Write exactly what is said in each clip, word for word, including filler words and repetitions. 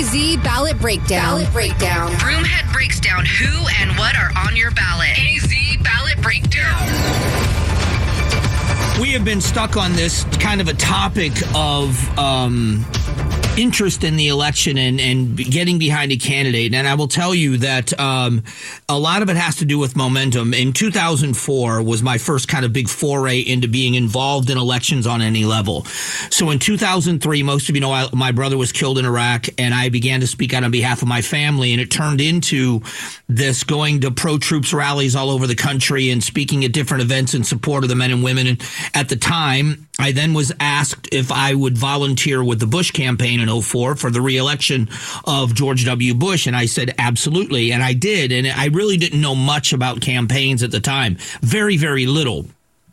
Z Ballot Breakdown. Ballot Breakdown. Broomhead breaks down who and what are on your ballot. A Z Ballot Breakdown. We have been stuck on this kind of a topic of um, interest in the election and, and getting behind a candidate. And I will tell you that um, a lot of it has to do with momentum. In two thousand four was my first kind of big foray into being involved in elections on any level. So in two thousand three, most of you know, I, my brother was killed in Iraq, and I began to speak out on behalf of my family, and it turned into this going to pro-troops rallies all over the country and speaking at different events in support of the men and women. And at the time, I then was asked if I would volunteer with the Bush campaign in oh four for the re-election of George W. Bush. And I said, absolutely. And I did. And I really didn't know much about campaigns at the time. Very, very little.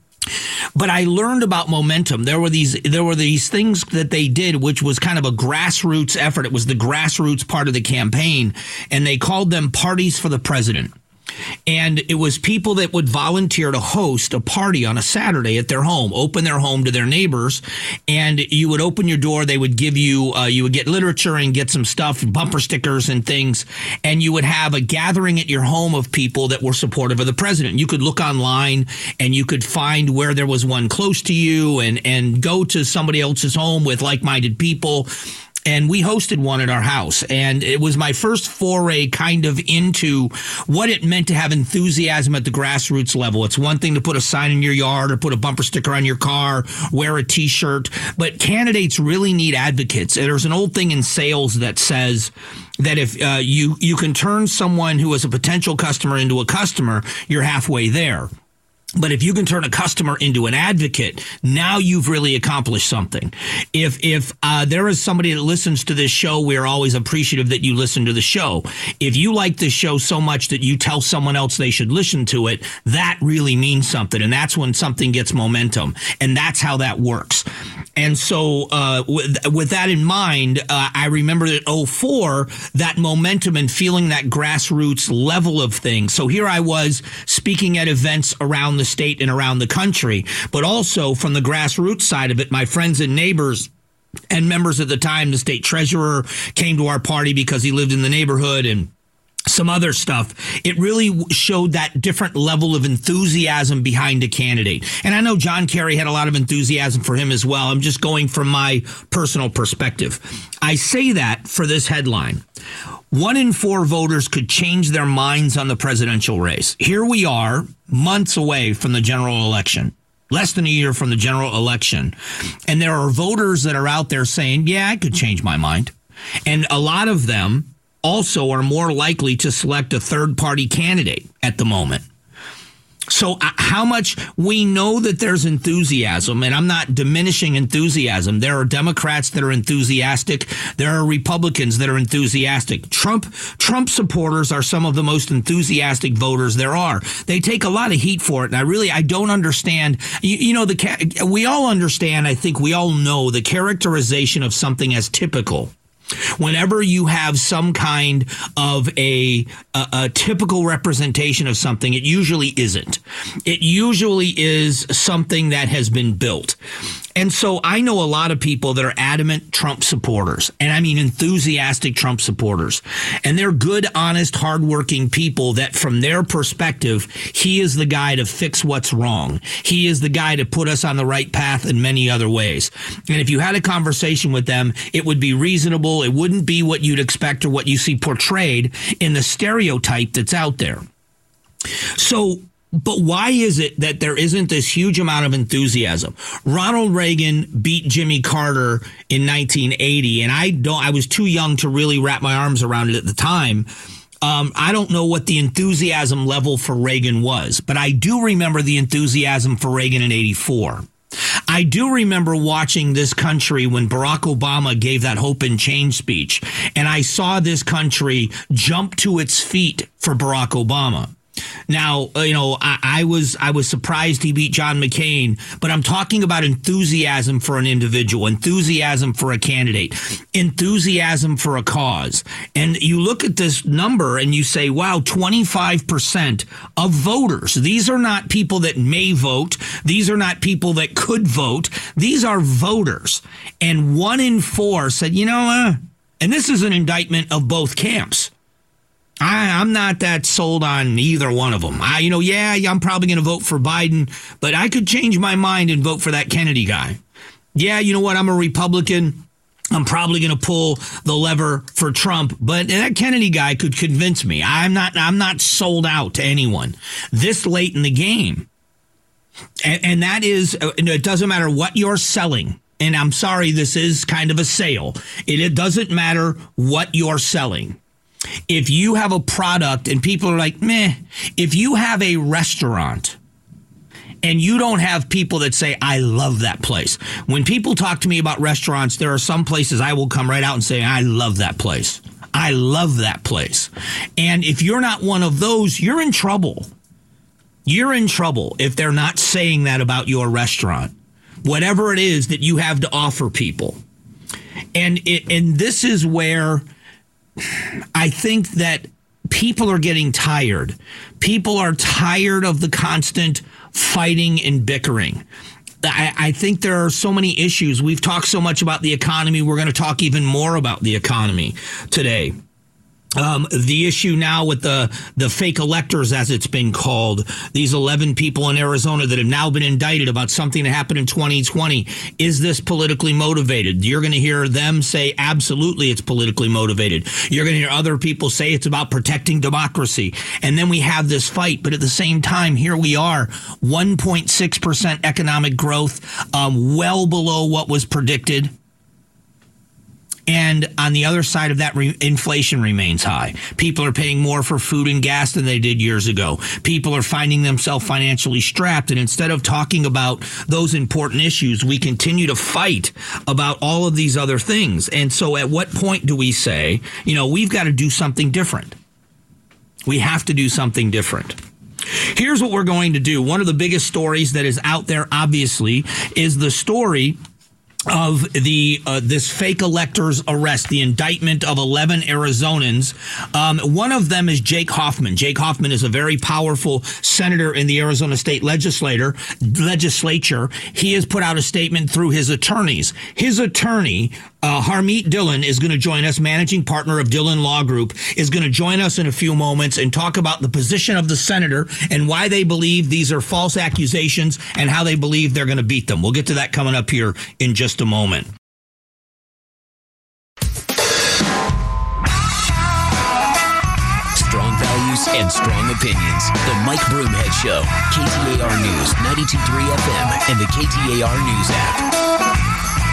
But I learned about momentum. There were these there were these things that they did, which was kind of a grassroots effort. It was the grassroots part of the campaign, and they called them parties for the president. And it was people that would volunteer to host a party on a Saturday at their home, open their home to their neighbors, and you would open your door. They would give you, uh, you would get literature and get some stuff, bumper stickers and things, and you would have a gathering at your home of people that were supportive of the president. You could look online and you could find where there was one close to you and, and go to somebody else's home with like-minded people. And we hosted one at our house, and it was my first foray kind of into what it meant to have enthusiasm at the grassroots level. It's one thing to put a sign in your yard or put a bumper sticker on your car, wear a T-shirt, but candidates really need advocates. There's an old thing in sales that says that if uh, you, you can turn someone who is a potential customer into a customer, you're halfway there. But if you can turn a customer into an advocate, now you've really accomplished something. If if uh, there is somebody that listens to this show, we're always appreciative that you listen to the show. If you like this show so much that you tell someone else they should listen to it, that really means something. And that's when something gets momentum. And that's how that works. And so uh, with, with that in mind, uh, I remember at oh four, that momentum and feeling that grassroots level of things. So here I was speaking at events around the state and around the country, but also from the grassroots side of it, my friends and neighbors and members at the time, the state treasurer came to our party because he lived in the neighborhood and some other stuff. It really showed that different level of enthusiasm behind a candidate. And I know John Kerry had a lot of enthusiasm for him as well. I'm just going from my personal perspective. I say that for this headline. One in four voters could change their minds on the presidential race. Here we are, months away from the general election. Less than a year from the general election. And there are voters that are out there saying, yeah, I could change my mind. And a lot of them also are more likely to select a third-party candidate at the moment. So uh, how much we know that there's enthusiasm, and I'm not diminishing enthusiasm. There are Democrats that are enthusiastic. There are Republicans that are enthusiastic. Trump Trump supporters are some of the most enthusiastic voters there are. They take a lot of heat for it, and I really I don't understand. You, you know, the we all understand. I think we all know the characterization of something as typical. Whenever you have some kind of a, a a typical representation of something, it usually isn't. It usually is something that has been built. And so I know a lot of people that are adamant Trump supporters, and I mean enthusiastic Trump supporters. And they're good, honest, hardworking people that from their perspective, he is the guy to fix what's wrong. He is the guy to put us on the right path in many other ways. And if you had a conversation with them, it would be reasonable. It wouldn't be what you'd expect or what you see portrayed in the stereotype that's out there. So, but why is it that there isn't this huge amount of enthusiasm? Ronald Reagan beat Jimmy Carter in nineteen eighty, and I don't. I was too young to really wrap my arms around it at the time. Um, I don't know what the enthusiasm level for Reagan was, but I do remember the enthusiasm for Reagan in eighty-four. I do remember watching this country when Barack Obama gave that Hope and Change speech, and I saw this country jump to its feet for Barack Obama. Now, you know, I, I was I was surprised he beat John McCain, but I'm talking about enthusiasm for an individual, enthusiasm for a candidate, enthusiasm for a cause. And you look at this number and you say, wow, twenty-five percent of voters. These are not people that may vote. These are not people that could vote. These are voters. And one in four said, you know, uh, And this is an indictment of both camps. I, I'm not that sold on either one of them. I, you know, yeah, I'm probably going to vote for Biden, but I could change my mind and vote for that Kennedy guy. Yeah, you know what? I'm a Republican. I'm probably going to pull the lever for Trump, but that Kennedy guy could convince me. I'm not. I'm not sold out to anyone this late in the game, and, and that is. It doesn't matter what you're selling. And I'm sorry, this is kind of a sale. It, it doesn't matter what you're selling. If you have a product and people are like, meh, if you have a restaurant and you don't have people that say, I love that place. When people talk to me about restaurants, there are some places I will come right out and say, I love that place. I love that place. And if you're not one of those, you're in trouble. You're in trouble if they're not saying that about your restaurant. Whatever it is that you have to offer people. And it, and this is where I think that people are getting tired. People are tired of the constant fighting and bickering. I, I think there are so many issues. We've talked so much about the economy. We're going to talk even more about the economy today. Um, the issue now with the, the fake electors, as it's been called, these eleven people in Arizona that have now been indicted about something that happened in twenty twenty. Is this politically motivated? You're going to hear them say, absolutely, it's politically motivated. You're going to hear other people say it's about protecting democracy. And then we have this fight. But at the same time, here we are, one point six percent economic growth, um, well below what was predicted. And on the other side of that, re- inflation remains high. People are paying more for food and gas than they did years ago. People are finding themselves financially strapped. And instead of talking about those important issues, we continue to fight about all of these other things. And so at what point do we say, you know, we've got to do something different? We have to do something different. Here's what we're going to do. One of the biggest stories that is out there, obviously, is the story of the uh, this fake electors arrest, the indictment of eleven Arizonans. Um, one of them is Jake Hoffman. Jake Hoffman is a very powerful senator in the Arizona state legislator, legislature. He has put out a statement through his attorneys. His attorney, uh, Harmeet Dillon, is going to join us, managing partner of Dillon Law Group, is going to join us in a few moments and talk about the position of the senator and why they believe these are false accusations and how they believe they're going to beat them. We'll get to that coming up here in just a moment. Strong values and strong opinions. The Mike Broomhead Show. K T A R News, ninety-two point three F M, and the K T A R News app.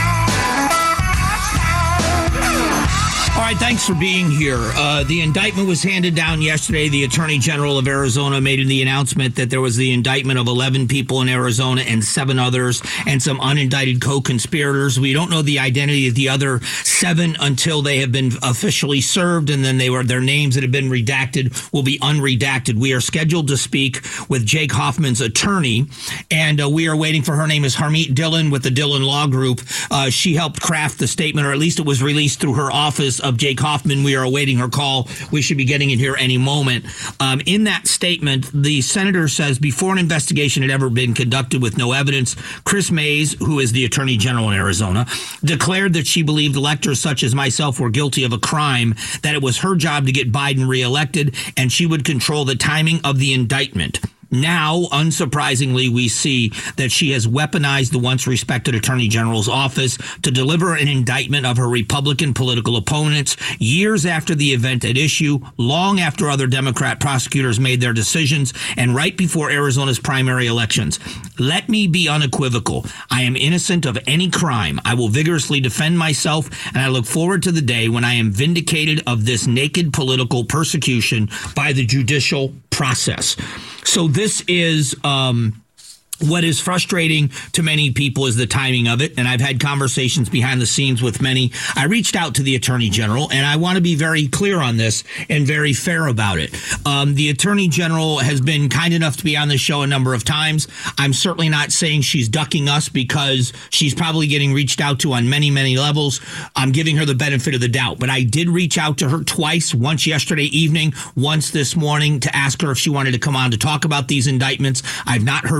All right, thanks for being here. Uh, the indictment was handed down yesterday. The Attorney General of Arizona made the announcement that there was the indictment of eleven people in Arizona and seven others and some unindicted co-conspirators. We don't know the identity of the other seven until they have been officially served, and then they were their names that have been redacted will be unredacted. We are scheduled to speak with Jake Hoffman's attorney, and uh, we are waiting for her. Name is Harmeet Dillon with the Dillon Law Group. Uh, she helped craft the statement, or at least it was released through her office of Jake Hoffman. We are awaiting her call. We should be getting it here any moment. Um, in that statement, the senator says before an investigation had ever been conducted with no evidence, Chris Mays, who is the Attorney General in Arizona, declared that she believed electors such as myself were guilty of a crime, that it was her job to get Biden reelected, and she would control the timing of the indictment. Now, unsurprisingly, we see that she has weaponized the once respected Attorney General's office to deliver an indictment of her Republican political opponents years after the event at issue, long after other Democrat prosecutors made their decisions, and right before Arizona's primary elections. Let me be unequivocal. I am innocent of any crime. I will vigorously defend myself, and I look forward to the day when I am vindicated of this naked political persecution by the judicial process. So this is um, what is frustrating to many people is the timing of it. And I've had conversations behind the scenes with many. I reached out to the Attorney General, and I want to be very clear on this and very fair about it. Um, the Attorney General has been kind enough to be on the show a number of times. I'm certainly not saying she's ducking us, because she's probably getting reached out to on many, many levels. I'm giving her the benefit of the doubt. But I did reach out to her twice, once yesterday evening, once this morning, to ask her if she wanted to come on to talk about these indictments. I've not heard back from her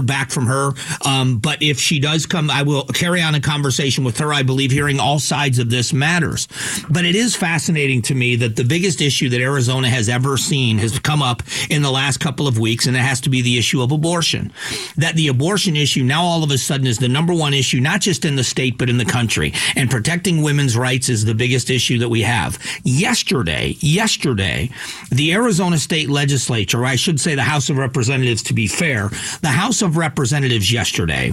her. Um, but if she does come, I will carry on a conversation with her. I believe hearing all sides of this matters. But it is fascinating to me that the biggest issue that Arizona has ever seen has come up in the last couple of weeks, and it has to be the issue of abortion. That the abortion issue now all of a sudden is the number one issue, not just in the state, but in the country. And protecting women's rights is the biggest issue that we have. Yesterday, yesterday, the Arizona State Legislature, or I should say the House of Representatives to be fair, the House of Representatives yesterday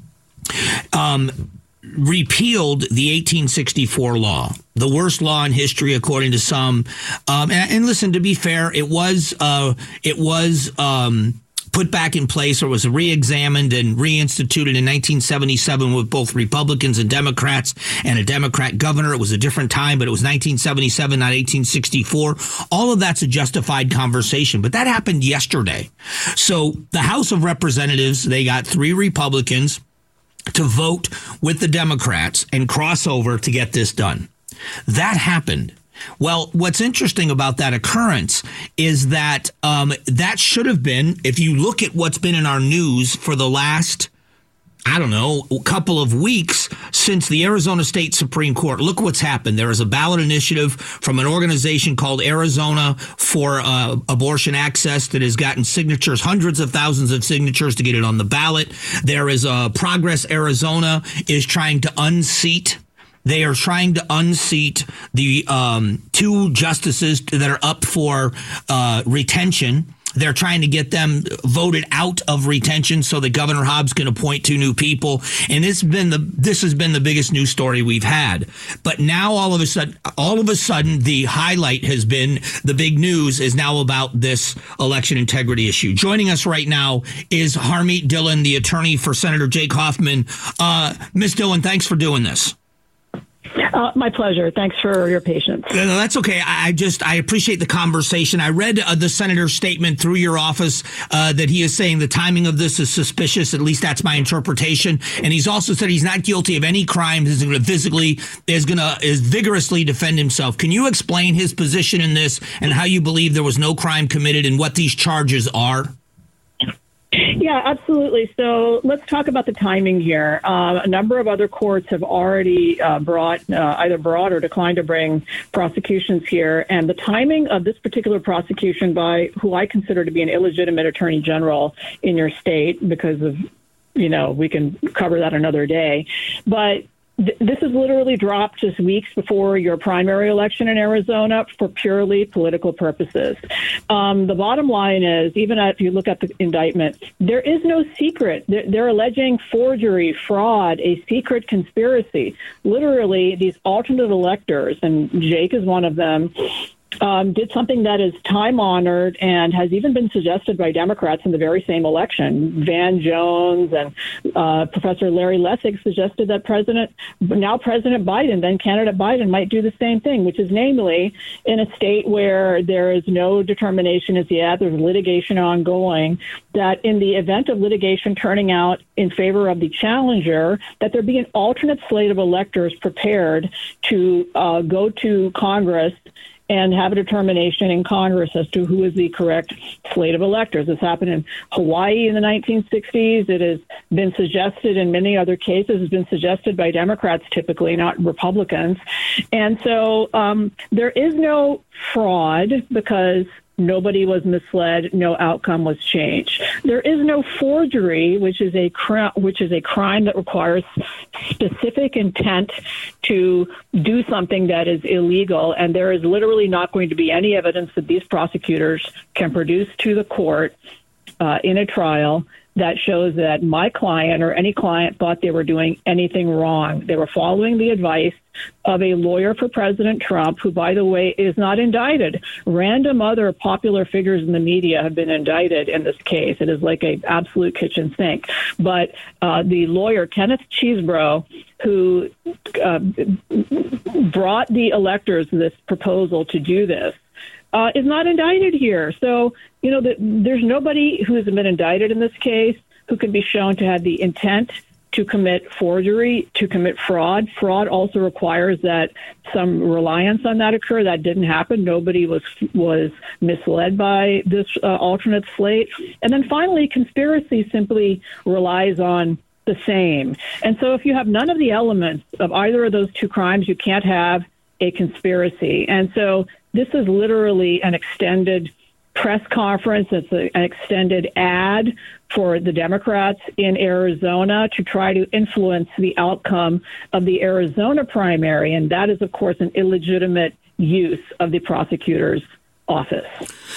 um, repealed the eighteen sixty-four law, the worst law in history, according to some. Um, and, and listen, to be fair, it was uh, it was um, put back in place, or was re-examined and reinstituted in nineteen seventy-seven with both Republicans and Democrats and a Democrat governor. It was a different time, but it was nineteen seventy-seven, not eighteen sixty-four. All of that's a justified conversation, but that happened yesterday. So the House of Representatives, they got three Republicans to vote with the Democrats and cross over to get this done. That happened. Well, what's interesting about that occurrence is that um, that should have been, if you look at what's been in our news for the last, I don't know, a couple of weeks since the Arizona State Supreme Court. Look what's happened. There is a ballot initiative from an organization called Arizona for uh, Abortion Access that has gotten signatures, hundreds of thousands of signatures to get it on the ballot. There is a Progress Arizona is trying to unseat They are trying to unseat the um, two justices that are up for uh, retention. They're trying to get them voted out of retention so that Governor Hobbs can appoint two new people. And it's been the this has been the biggest news story we've had. But now all of a sudden, all of a sudden, the highlight has been the big news is now about this election integrity issue. Joining us right now is Harmeet Dillon, the attorney for Senator Jake Hoffman. Uh, Miz Dillon, thanks for doing this. Uh, my pleasure. Thanks for your patience. No, no, that's okay. I, I just I appreciate the conversation. I read uh, the senator's statement through your office uh, that he is saying the timing of this is suspicious. At least that's my interpretation. And he's also said he's not guilty of any crime. He's going to physically is going to is vigorously defend himself. Can you explain his position in this and how you believe there was no crime committed and what these charges are? Yeah, absolutely. So let's talk about the timing here. Uh, a number of other courts have already uh, brought, uh, either brought or declined to bring prosecutions here. And the timing of this particular prosecution by who I consider to be an illegitimate attorney general in your state, because of, you know, we can cover that another day. But this is literally dropped just weeks before your primary election in Arizona for purely political purposes. Um, the bottom line is, even if you look at the indictment, there is no secret. They're, they're alleging forgery, fraud, a secret conspiracy. Literally, these alternate electors, and Jake is one of them, Um, did something that is time-honored and has even been suggested by Democrats in the very same election. Van Jones and uh, Professor Larry Lessig suggested that President, now President Biden, then candidate Biden, might do the same thing, which is namely in a state where there is no determination as yet, there's litigation ongoing, that in the event of litigation turning out in favor of the challenger, that there be an alternate slate of electors prepared to uh, go to Congress and have a determination in Congress as to who is the correct slate of electors. This happened in Hawaii in the nineteen sixties. It has been suggested in many other cases. It's been suggested by Democrats typically, not Republicans. And so um, there is no fraud because nobody was misled. No outcome was changed. There is no forgery, which is a cr- which is a crime that requires specific intent to do something that is illegal. And there is literally not going to be any evidence that these prosecutors can produce to the court uh, in a trial that shows that my client or any client thought they were doing anything wrong. They were following the advice of a lawyer for President Trump, who, by the way, is not indicted. Random other popular figures in the media have been indicted in this case. It is like an absolute kitchen sink. But uh, the lawyer, Kenneth Chesebro, who uh, brought the electors this proposal to do this, Uh, is not indicted here. So, you know, the, there's nobody who has been indicted in this case who can be shown to have the intent to commit forgery, to commit fraud. Fraud also requires that some reliance on that occur. That didn't happen. Nobody was was misled by this uh, alternate slate. And then finally, conspiracy simply relies on the same. And so if you have none of the elements of either of those two crimes, you can't have a conspiracy. And so this is literally an extended press conference. It's a, an extended ad for the Democrats in Arizona to try to influence the outcome of the Arizona primary. And that is, of course, an illegitimate use of the prosecutor's office.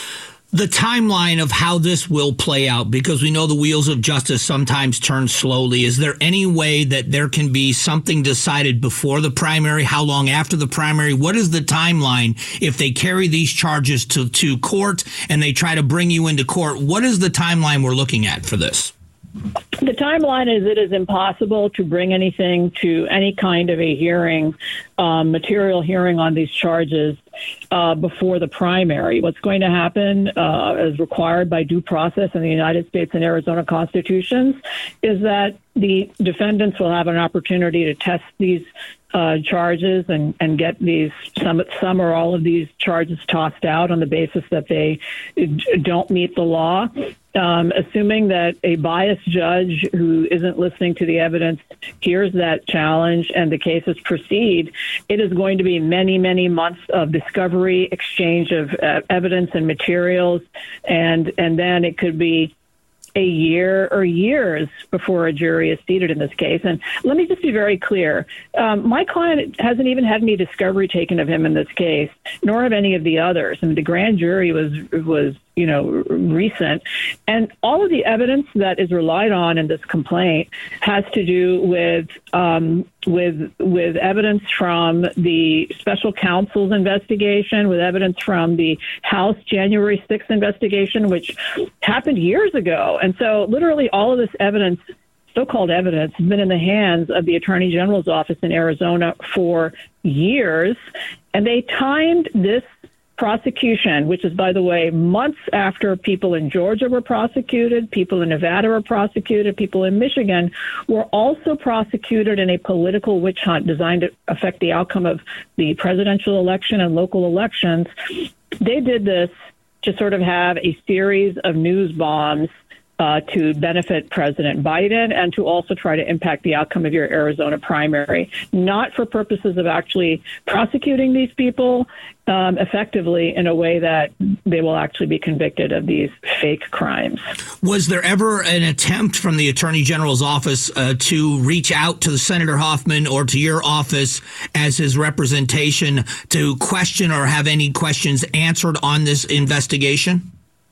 The timeline of how this will play out, because we know the wheels of justice sometimes turn slowly. Is there any way that there can be something decided before the primary? How long after the primary? What is the timeline if they carry these charges to, to court and they try to bring you into court? What is the timeline we're looking at for this? The timeline is it is impossible to bring anything to any kind of a hearing, um, material hearing on these charges uh, before the primary. What's going to happen, uh, as required by due process in the United States and Arizona constitutions, is that the defendants will have an opportunity to test these uh, charges and, and get these some some or all of these charges tossed out on the basis that they don't meet the law. Um, assuming that a biased judge who isn't listening to the evidence hears that challenge and the cases proceed, it is going to be many, many months of discovery, exchange of uh, evidence and materials, and and then it could be a year or years before a jury is seated in this case. And let me just be very clear. Um, my client hasn't even had any discovery taken of him in this case, nor have any of the others. I mean, the grand jury was was you know, recent. And all of the evidence that is relied on in this complaint has to do with um, with with evidence from the special counsel's investigation, with evidence from the House January sixth investigation, which happened years ago. And so literally all of this evidence, so-called evidence, has been in the hands of the Attorney General's office in Arizona for years. And they timed this prosecution, which is, by the way, months after people in Georgia were prosecuted, people in Nevada were prosecuted, people in Michigan were also prosecuted in a political witch hunt designed to affect the outcome of the presidential election and local elections. They did this to sort of have a series of news bombs Uh, to benefit President Biden and to also try to impact the outcome of your Arizona primary, not for purposes of actually prosecuting these people um, effectively in a way that they will actually be convicted of these fake crimes. Was there ever an attempt from the Attorney General's office uh, to reach out to Senator Hoffman or to your office as his representation to question or have any questions answered on this investigation?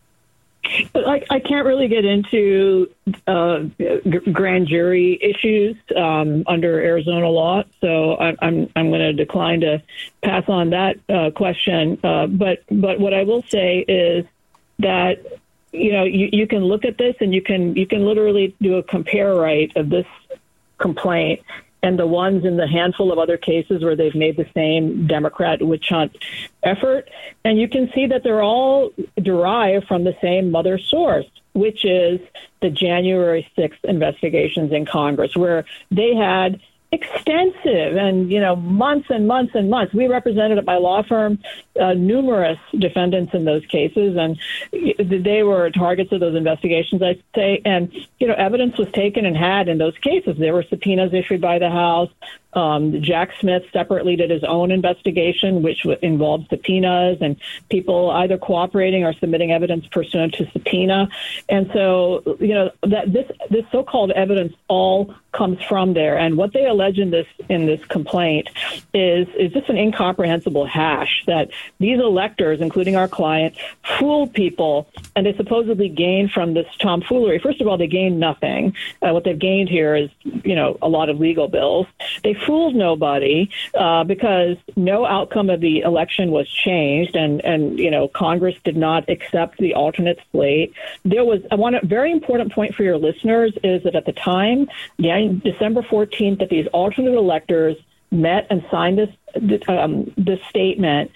I, I can't really get into uh, g- grand jury issues um, under Arizona law, so I, I'm I'm going to decline to pass on that uh, question. Uh, but but what I will say is that you know you, you can look at this and you can you can literally do a compare right of this complaint and the ones in the handful of other cases where they've made the same Democrat witch hunt effort. And you can see that they're all derived from the same mother source, which is the January sixth investigations in Congress, where they had extensive and, you know, months and months and months. We represented at my law firm uh, numerous defendants in those cases, and they were targets of those investigations, I'd say. And, you know, evidence was taken and had in those cases. There were subpoenas issued by the House. Um, Jack Smith separately did his own investigation, which w- involved subpoenas and people either cooperating or submitting evidence pursuant to subpoena. And so, you know, that this this so-called evidence all comes from there. And what they allege in this in this complaint is is just an incomprehensible hash that these electors, including our client, fooled people, and they supposedly gained from this tomfoolery. First of all, they gained nothing. Uh, what they've gained here is, you know, a lot of legal bills. They fooled nobody uh, because no outcome of the election was changed, and, and you know Congress did not accept the alternate slate. There was I want a very important point for your listeners is that at the time, December fourteenth, that these alternate electors met and signed this um, this statement,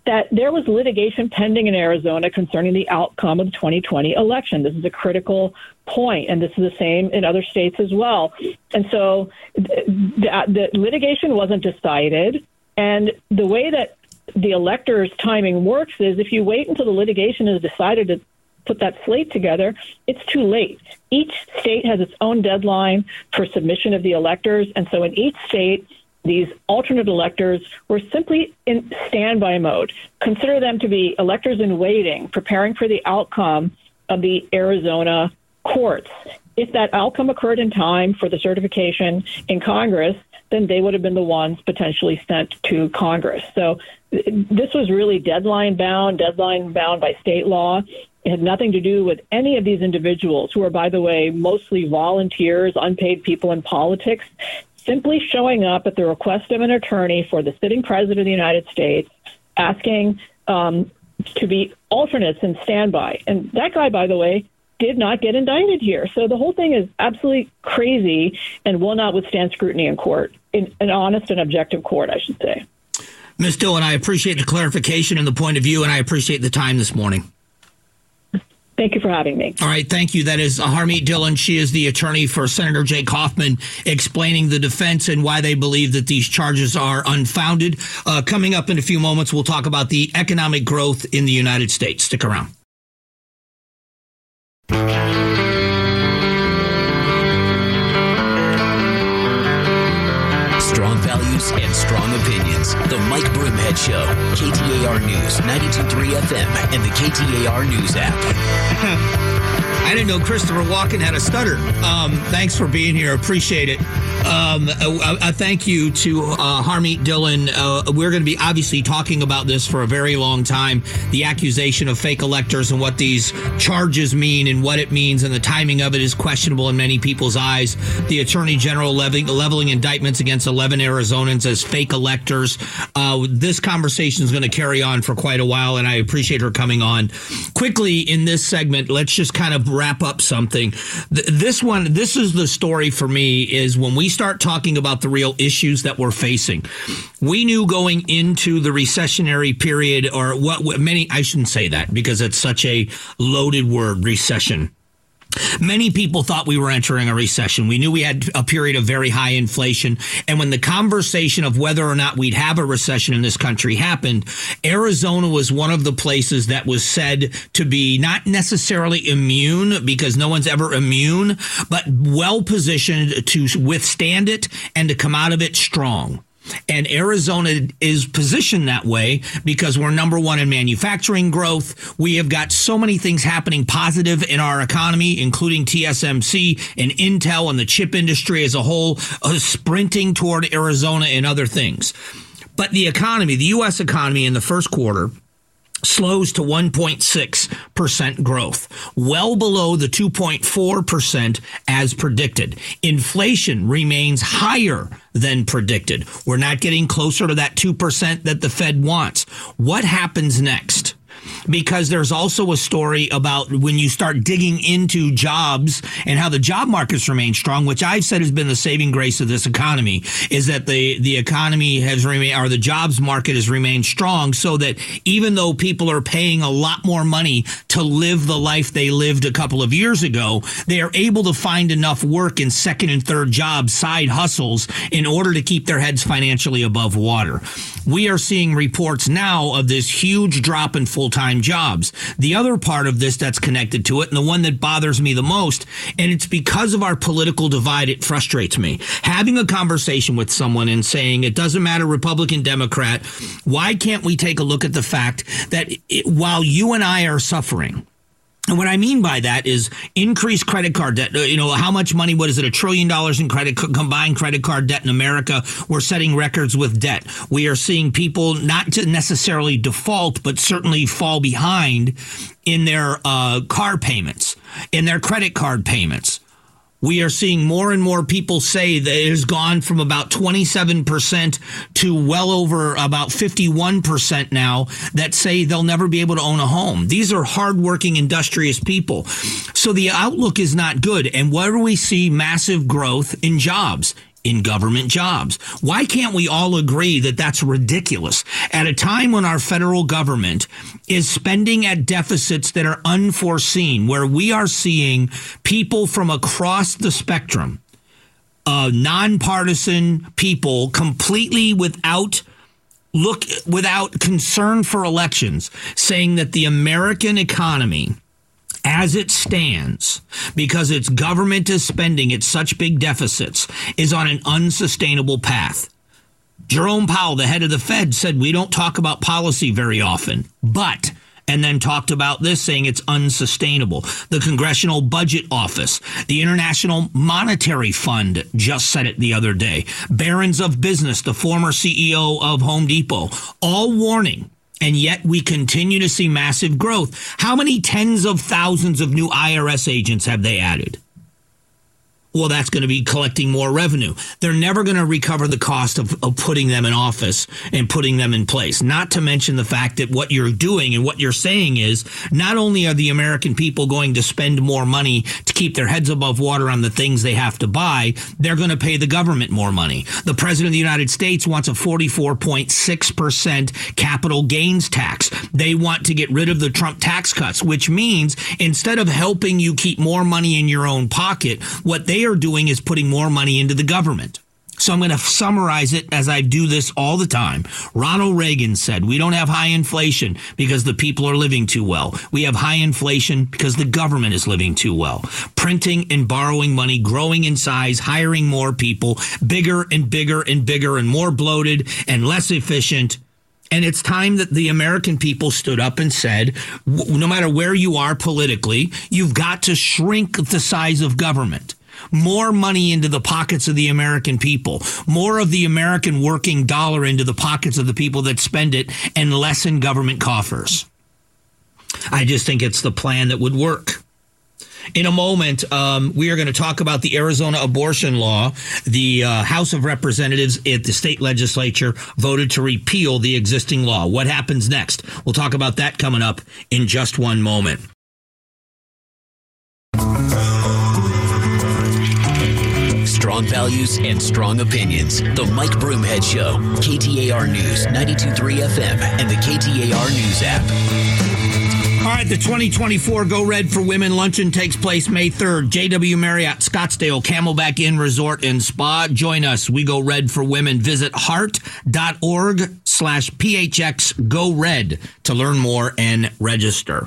that there was litigation pending in Arizona concerning the outcome of the twenty twenty election. This is a critical point, and this is the same in other states as well. And so the, the litigation wasn't decided, and the way that the electors' timing works is if you wait until the litigation is decided to put that slate together, it's too late. Each state has its own deadline for submission of the electors, and so in each state, these alternate electors were simply in standby mode. Consider them to be electors in waiting, preparing for the outcome of the Arizona courts. If that outcome occurred in time for the certification in Congress, then they would have been the ones potentially sent to Congress. So this was really deadline bound, deadline bound by state law. It had nothing to do with any of these individuals who are, by the way, mostly volunteers, unpaid people in politics, simply showing up at the request of an attorney for the sitting president of the United States, asking um, to be alternates in standby. And that guy, by the way, did not get indicted here. So the whole thing is absolutely crazy and will not withstand scrutiny in court, in an honest and objective court, I should say. Miz Dillon, I appreciate the clarification and the point of view, and I appreciate the time this morning. Thank you for having me. All right, thank you. That is Harmeet Dillon. She is the attorney for Senator Jake Hoffman, explaining the defense and why they believe that these charges are unfounded. Uh, coming up in a few moments, we'll talk about the economic growth in the United States. Stick around. Strong values and strong opinions. The Mike Broomhead Show. K T A R News, ninety-two point three F M, and the K T A R News app. I didn't know Christopher Walken had a stutter. Um, thanks for being here. Appreciate it. Um, a, a thank you to uh, Harmeet Dillon. Uh, we're going to be obviously talking about this for a very long time, the accusation of fake electors and what these charges mean and what it means, and the timing of it is questionable in many people's eyes. The Attorney General leveling, leveling indictments against eleven Arizonans as fake electors. Uh, this conversation is going to carry on for quite a while, and I appreciate her coming on. Quickly, in this segment, let's just kind of wrap up something. Th- this one, this is the story for me, is when we start talking about the real issues that we're facing. We knew going into the recessionary period, or what, what many, I shouldn't say that because it's such a loaded word, recession. Many people thought we were entering a recession. We knew we had a period of very high inflation. And when the conversation of whether or not we'd have a recession in this country happened, Arizona was one of the places that was said to be not necessarily immune, because no one's ever immune, but well positioned to withstand it and to come out of it strong. And Arizona is positioned that way because we're number one in manufacturing growth. We have got so many things happening positive in our economy, including T S M C and Intel and the chip industry as a whole, uh, sprinting toward Arizona and other things. But the economy, the U S economy in the first quarter, slows to one point six percent growth, well below the two point four percent as predicted. Inflation remains higher than predicted. We're not getting closer to that two percent that the Fed wants. What happens next? Because there's also a story about when you start digging into jobs and how the job markets remain strong, which I've said has been the saving grace of this economy, is that the, the economy has remained, or the jobs market has remained strong, so that even though people are paying a lot more money to live the life they lived a couple of years ago, they are able to find enough work in second and third jobs, side hustles, in order to keep their heads financially above water. We are seeing reports now of this huge drop in full-time jobs. The other part of this that's connected to it, and the one that bothers me the most, and it's because of our political divide, it frustrates me. Having a conversation with someone and saying, it doesn't matter Republican, Democrat, why can't we take a look at the fact that it, while you and I are suffering, and what I mean by that is increased credit card debt. You know, how much money, what is it, a trillion dollars in credit combined credit card debt in America? We're setting records with debt. We are seeing people not to necessarily default, but certainly fall behind in their uh, car payments, in their credit card payments. We are seeing more and more people say that it has gone from about twenty-seven percent to well over about fifty-one percent now that say they'll never be able to own a home. These are hardworking, industrious people. So the outlook is not good. And where do we see massive growth in jobs? in government jobs. Why can't we all agree that that's ridiculous at a time when our federal government is spending at deficits that are unforeseen, where we are seeing people from across the spectrum, uh, nonpartisan people, completely without look without concern for elections, saying that the American economy, as it stands, because its government is spending at such big deficits, is on an unsustainable path. Jerome Powell, the head of the Fed, said we don't talk about policy very often, but, and then talked about this, saying it's unsustainable. The Congressional Budget Office, the International Monetary Fund just said it the other day. Barons of Business, the former C E O of Home Depot, all warning. And yet we continue to see massive growth. How many tens of thousands of new I R S agents have they added? Well, that's going to be collecting more revenue. They're never going to recover the cost of, of putting them in office and putting them in place. Not to mention the fact that what you're doing and what you're saying is not only are the American people going to spend more money to keep their heads above water on the things they have to buy, they're going to pay the government more money. The president of the United States wants a forty-four point six percent capital gains tax. They want to get rid of the Trump tax cuts, which means instead of helping you keep more money in your own pocket, what they are doing is putting more money into the government. So I'm going to summarize it as I do this all the time. Ronald Reagan said, we don't have high inflation because the people are living too well. We have high inflation because the government is living too well. Printing and borrowing money, growing in size, hiring more people, bigger and bigger and bigger and more bloated and less efficient. And it's time that the American people stood up and said, no matter where you are politically, you've got to shrink the size of government. More money into the pockets of the American people, more of the American working dollar into the pockets of the people that spend it, and less in government coffers. I just think it's the plan that would work. In a moment, um, we are going to talk about the Arizona abortion law. The uh, House of Representatives at the state legislature voted to repeal the existing law. What happens next? We'll talk about that coming up in just one moment. Strong values and strong opinions. The Mike Broomhead Show. K T A R News, ninety-two point three F M, and the K T A R News app. All right, the twenty twenty-four Go Red for Women luncheon takes place May third. J W Marriott, Scottsdale, Camelback Inn Resort and Spa. Join us. We Go Red for Women. Visit heart.org slash PHX Go Red to learn more and register.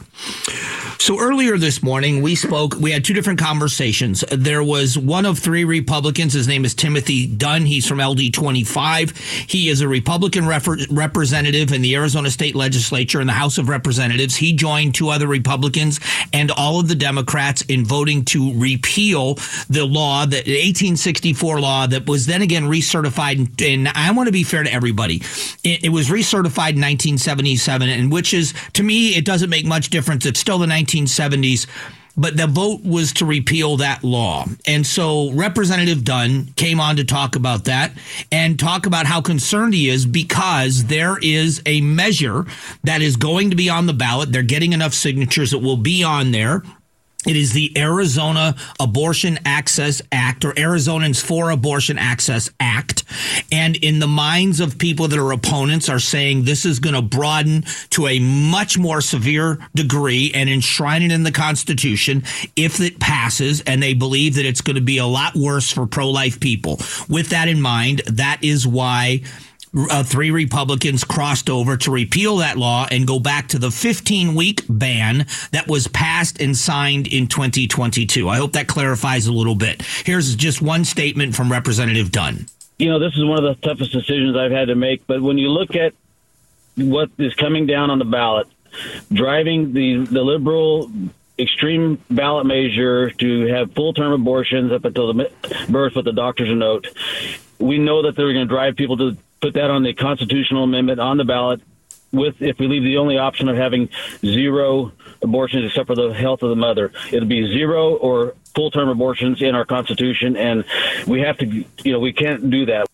So earlier this morning, we spoke, we had two different conversations. There was one of three Republicans. His name is Timothy Dunn. He's from L D twenty-five. He is a Republican rep- representative in the Arizona State Legislature in the House of Representatives. He joined two other Republicans and all of the Democrats in voting to repeal the law, the eighteen sixty-four law that was then again recertified. And I want to be fair to everybody. It, it was recertified in nineteen seventy-seven, and which is, to me, it doesn't make much difference. It's still the nineteen seventies, but the vote was to repeal that law. And so Representative Dunn came on to talk about that and talk about how concerned he is because there is a measure that is going to be on the ballot. They're getting enough signatures. It will be on there. It is the Arizona Abortion Access Act, or Arizonans for Abortion Access Act. And in the minds of people that are opponents are saying this is going to broaden to a much more severe degree and enshrine it in the Constitution if it passes. And they believe that it's going to be a lot worse for pro-life people. With that in mind, that is why Uh, three Republicans crossed over to repeal that law and go back to the fifteen-week ban that was passed and signed in twenty twenty-two. I hope that clarifies a little bit. Here's just one statement from Representative Dunn. You know, this is one of the toughest decisions I've had to make, but when you look at what is coming down on the ballot, driving the, the liberal extreme ballot measure to have full-term abortions up until the birth with the doctor's note, we know that they're going to drive people to put that on the constitutional amendment on the ballot with, if we leave the only option of having zero abortions except for the health of the mother. It'll be zero or full-term abortions in our Constitution, and we have to, you know, we can't do that.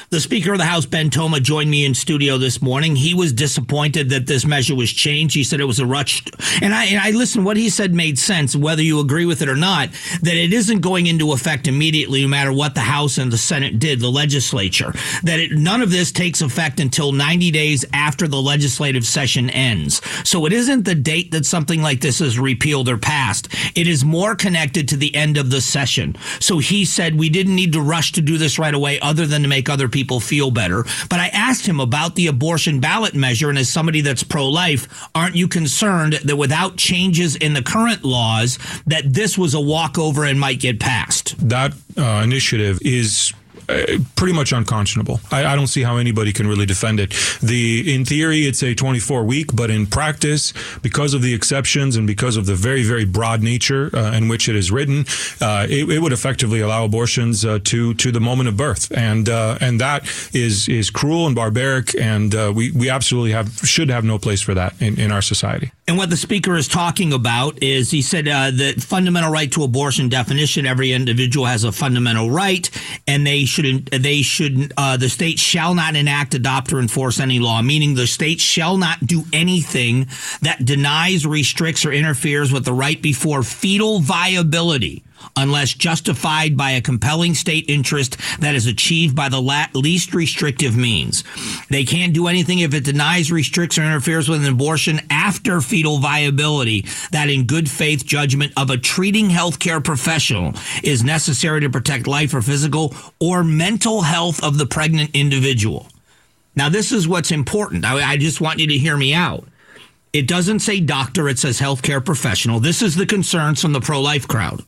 The Speaker of the House, Ben Toma, joined me in studio this morning. He was disappointed that this measure was changed. He said it was a rush. And I, and I listened, what he said made sense, whether you agree with it or not, that it isn't going into effect immediately, no matter what the House and the Senate did, the legislature, that it, none of this takes effect until ninety days after the legislative session ends. So it isn't the date that something like this is repealed or passed. It is more connected to the end of the session. So he said we didn't need to rush to do this right away other than to make other people feel better. But I asked him about the abortion ballot measure, and as somebody that's pro-life, aren't you concerned that without changes in the current laws, that this was a walkover and might get passed? That uh, initiative is Uh, pretty much unconscionable. I, I don't see how anybody can really defend it. The in theory, it's a twenty-four week, but in practice, because of the exceptions and because of the very, very broad nature uh, in which it is written, uh, it, it would effectively allow abortions uh, to to the moment of birth, and uh, and that is is cruel and barbaric, and uh, we we absolutely have should have no place for that in, in our society. And what the Speaker is talking about is, he said, uh, the fundamental right to abortion definition, every individual has a fundamental right, and they should, they should, uh, the state shall not enact, adopt, or enforce any law, meaning the state shall not do anything that denies, restricts, or interferes with the right before fetal viability, unless justified by a compelling state interest that is achieved by the la- least restrictive means. They can't do anything if it denies, restricts, or interferes with an abortion after fetal viability that in good faith judgment of a treating healthcare professional is necessary to protect life or physical or mental health of the pregnant individual. Now, this is what's important. I, I just want you to hear me out. It doesn't say doctor, it says healthcare professional. This is the concerns from the pro-life crowd.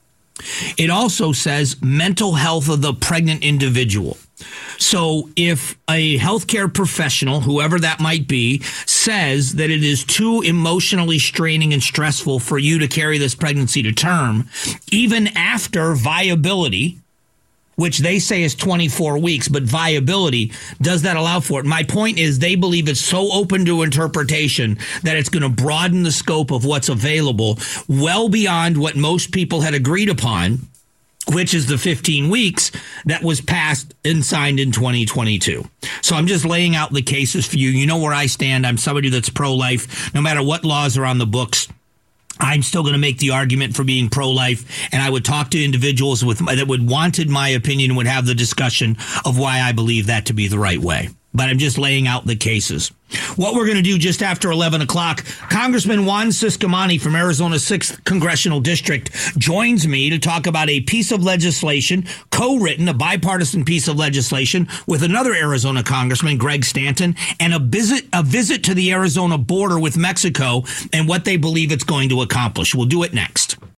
It also says mental health of the pregnant individual. So if a healthcare professional, whoever that might be, says that it is too emotionally straining and stressful for you to carry this pregnancy to term, even after viability, which they say is twenty-four weeks, but viability, does that allow for it? My point is they believe it's so open to interpretation that it's going to broaden the scope of what's available well beyond what most people had agreed upon, which is the fifteen weeks that was passed and signed in twenty twenty-two. So I'm just laying out the cases for you. You know where I stand. I'm somebody that's pro-life. No matter what laws are on the books, I'm still going to make the argument for being pro-life, and I would talk to individuals with that would wanted my opinion and would have the discussion of why I believe that to be the right way. But I'm just laying out the cases. What we're going to do just after eleven o'clock, Congressman Juan Ciscomani from Arizona's sixth Congressional District joins me to talk about a piece of legislation, co-written, a bipartisan piece of legislation with another Arizona Congressman, Greg Stanton, and a visit, a visit to the Arizona border with Mexico and what they believe it's going to accomplish. We'll do it next.